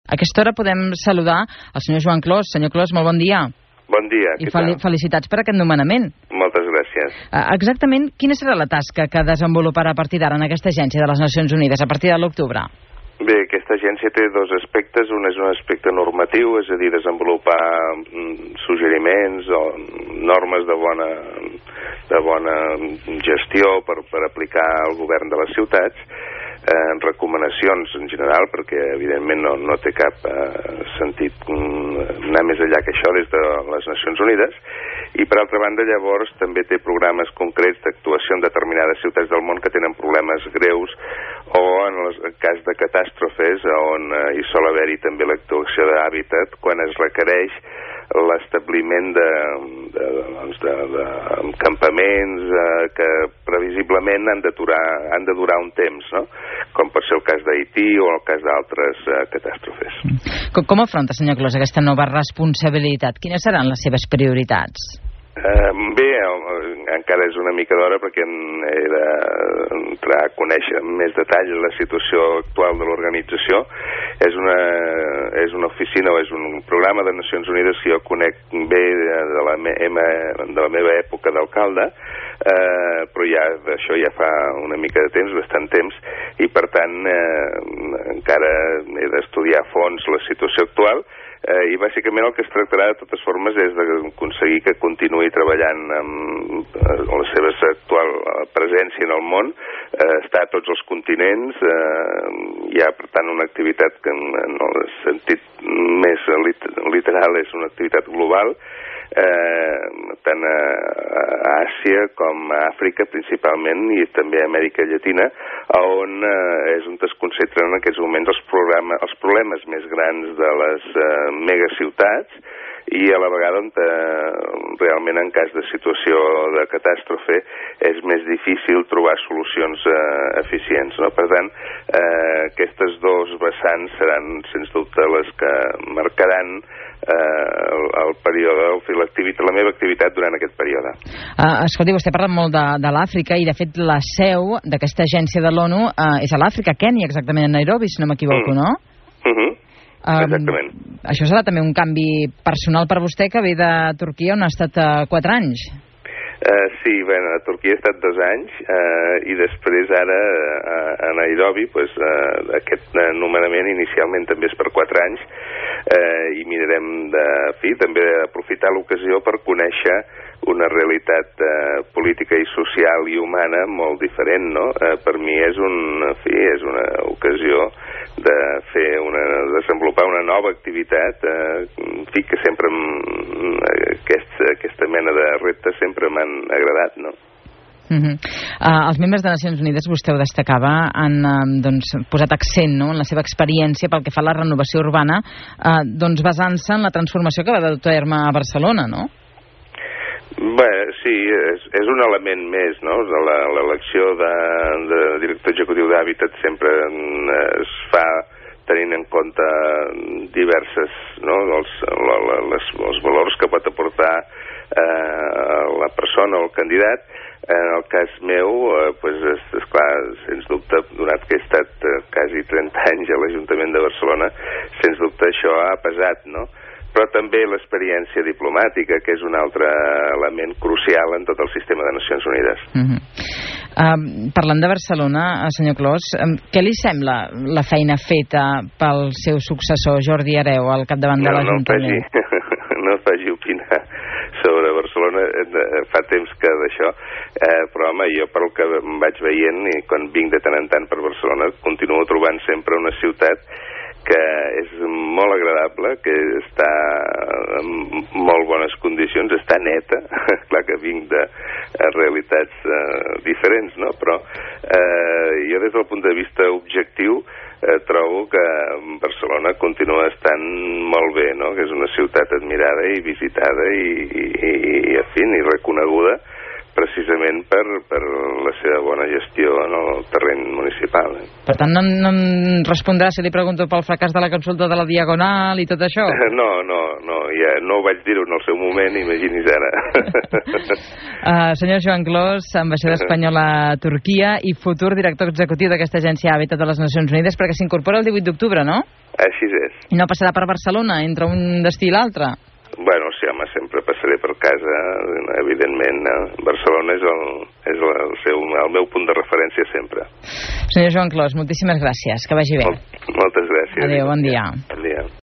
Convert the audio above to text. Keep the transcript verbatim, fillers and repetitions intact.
A aquesta hora podem saludar el senyor Joan Clos. Senyor Clos, molt bon dia. Bon dia, I fel felicitats per aquest nomenament. Moltes gràcies. Uh, exactament, quina serà la tasca que desenvoluparà a partir d'ara en aquesta agència de les Nacions Unides, a partir de l'octubre? Bé, aquesta agència té dos aspectes. Un és un aspecte normatiu, és a dir, desenvolupar suggeriments o normes de bona, de bona gestió per, per aplicar al govern de les ciutats, eh, recomanacions en general, perquè evidentment no, no té cap eh, sentit anar més enllà que això des de les Nacions Unides. I per altra banda, llavors, també té programes concrets d'actuació en determinades ciutats del món que tenen problemes greus o en el cas de catàstrofes on eh, hi sol haver-hi també l'actuació d'hàbitat quan es requereix l'establiment de, de, doncs de, de campaments eh, que previsiblement han de durar, han de durar un temps, no? Com pot ser el cas d'Haití o el cas d'altres eh, catàstrofes. Com, com afronta, senyor Clos, aquesta nova responsabilitat? Quines seran les seves prioritats? Uh, bé, encara és una mica d'hora perquè he d'entrar a conèixer amb més detall la situació actual de l'organització. És una, és una oficina o és un programa de Nacions Unides que jo conec bé de la, me, de la meva època d'alcalde, uh, però ja d'això ja fa una mica de temps, bastant temps, i per tant uh, encara he d'estudiar a fons la situació actual. Eh, i bàsicament el que es tractarà de totes formes és d'aconseguir que continuï treballant amb eh, la seva actual presència en el món, eh, està a tots els continents, eh, hi ha per tant una activitat que en, en el sentit més lit literal és una activitat global, eh, tant a, a Àsia com a Àfrica principalment i també a Amèrica Llatina, on eh, és on es concentren en aquests moments els, programa, els problemes més grans de les eh, megaciutats i a la vegada on eh, realment en cas de situació de catàstrofe és més difícil trobar solucions eh, eficients, no? Per tant, eh, aquestes dos vessants seran sens dubte les que marcaran eh, el, el període, l'activitat, la meva activitat durant aquest període. Uh, escolti, vostè parla molt de, de l'Àfrica i de fet la seu d'aquesta agència de l'ONU uh, és a l'Àfrica, Kènia, exactament, a Nairobi, si no m'equivoco, mm. no? Mhm. Uh-huh. Exactament. Um, això serà també un canvi personal per vostè que ve de Turquia on ha estat uh, quatre anys. Uh, sí, bueno, a Turquia he estat dos anys uh, i després ara uh, a Nairobi pues, uh, aquest uh, nomenament inicialment també és per quatre anys uh, i mirarem de fi també aprofitar l'ocasió per conèixer una realitat uh, política i social i humana molt diferent, no? Uh, per mi és, un, en fi, és una ocasió de fer una, desenvolupar una nova activitat, eh, en fi, que sempre aquest, aquesta mena de reptes sempre m'han agradat, no? Uh -huh. uh, els membres de Nacions Unides, vostè ho destacava, han uh, doncs, posat accent, no?, en la seva experiència pel que fa a la renovació urbana, uh, doncs basant-se en la transformació que va dur a terme a Barcelona, no? Bé, sí, és, és un element més, no? L'elecció de, de director executiu d'Hàbitat sempre es fa tenint en compte diverses, no? els, la, la, les, els valors que pot aportar eh, la persona o el candidat. En el cas meu, eh, pues és, és clar, sens dubte, donat que he estat eh, quasi trenta anys a l'Ajuntament de Barcelona, sens dubte això ha pesat, no? Però també l'experiència diplomàtica, que és un altre element crucial en tot el sistema de Nacions Unides. Uh -huh. uh, parlant de Barcelona, senyor Clos, um, què li sembla la feina feta pel seu successor, Jordi Hereu, al capdavant de no, l'Ajuntament? No faci, no faci opinar sobre Barcelona, fa temps que d'això, eh, però home, jo pel que em vaig veient i quan vinc de tant en tant per Barcelona, continuo trobant sempre una ciutat que és molt agradable, que està en molt bones condicions, està neta, clar que vinc de realitats eh, diferents, no? Però eh, jo des del punt de vista objectiu eh, trobo que Barcelona continua estant molt bé, no? Que és una ciutat admirada i visitada i, i, i, i, en fi, i reconeguda precisament per, per la seva bona gestió en el terreny municipal. Eh? Per tant, no, no em respondrà si li pregunto pel fracàs de la consulta de la Diagonal i tot això? No, no, no, ja no ho vaig dir-ho en el seu moment, imagini's ara. uh, senyor Joan Clos, ambaixador espanyol a Turquia i futur director executiu d'aquesta agència Hàbitat de les Nacions Unides, perquè s'incorpora el divuit d'octubre, no? Així és. I no passarà per Barcelona, entre un destí i l'altre? Bueno, sí, home, sempre passaré per casa, evidentment. Eh? Barcelona és, el, és el, seu, el meu punt de referència sempre. Senyor Joan Clos, moltíssimes gràcies, que vagi bé. Mol, moltes gràcies. Adéu, bon dia. Bon dia.